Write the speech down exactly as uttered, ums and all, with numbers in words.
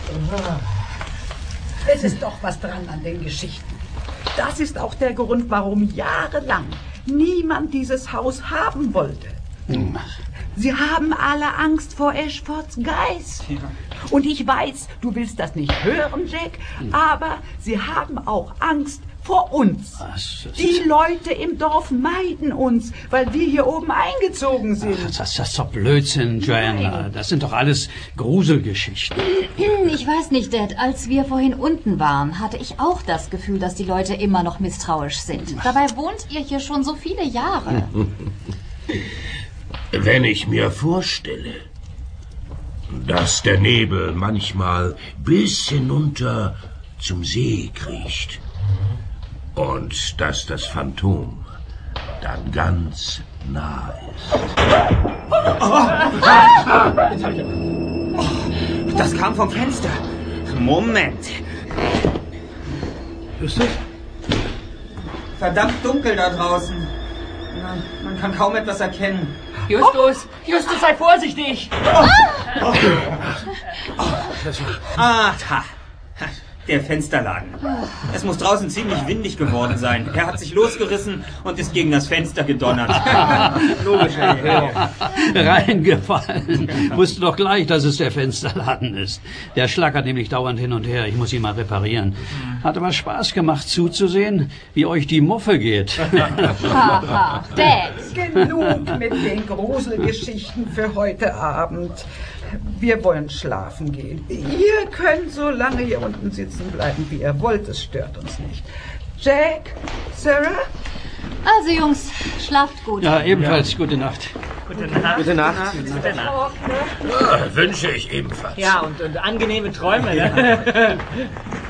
Es ist doch was dran an den Geschichten. Das ist auch der Grund, warum jahrelang niemand dieses Haus haben wollte. Sie haben alle Angst vor Ashfords Geist. Ja. Und ich weiß, du willst das nicht hören, Jack, aber sie haben auch Angst vor uns. Die Leute im Dorf meiden uns, weil wir hier oben eingezogen sind. Ach, das, das ist doch Blödsinn, Joanna. Das sind doch alles Gruselgeschichten. Ich weiß nicht, Dad. Als wir vorhin unten waren, hatte ich auch das Gefühl, dass die Leute immer noch misstrauisch sind. Dabei wohnt ihr hier schon so viele Jahre. Wenn ich mir vorstelle, dass der Nebel manchmal bis hinunter zum See kriecht und dass das Phantom dann ganz nah ist. Oh, das kam vom Fenster. Moment. Justus? Verdammt dunkel da draußen. Man, man kann kaum etwas erkennen. Justus, Justus, sei vorsichtig! Oh. Oh. Oh. Ah, da. Der Fensterladen. Es muss draußen ziemlich windig geworden sein. Er hat sich losgerissen und ist gegen das Fenster gedonnert. Logisch, ja. Reingefallen. Wusste doch gleich, dass es der Fensterladen ist. Der schlackert nämlich dauernd hin und her. Ich muss ihn mal reparieren. Hat aber Spaß gemacht zuzusehen, wie euch die Muffe geht. Haha, Dad. Genug mit den Gruselgeschichten für heute Abend. Wir wollen schlafen gehen. Ihr könnt so lange hier unten sitzen bleiben, wie ihr wollt. Es stört uns nicht. Jack, Sarah? Also, Jungs, schlaft gut. Ja, ebenfalls. Ja. Gute Nacht. Gute Nacht. Gute Nacht. Gute Nacht. Ja, wünsche ich ebenfalls. Ja, und, und angenehme Träume. Ja.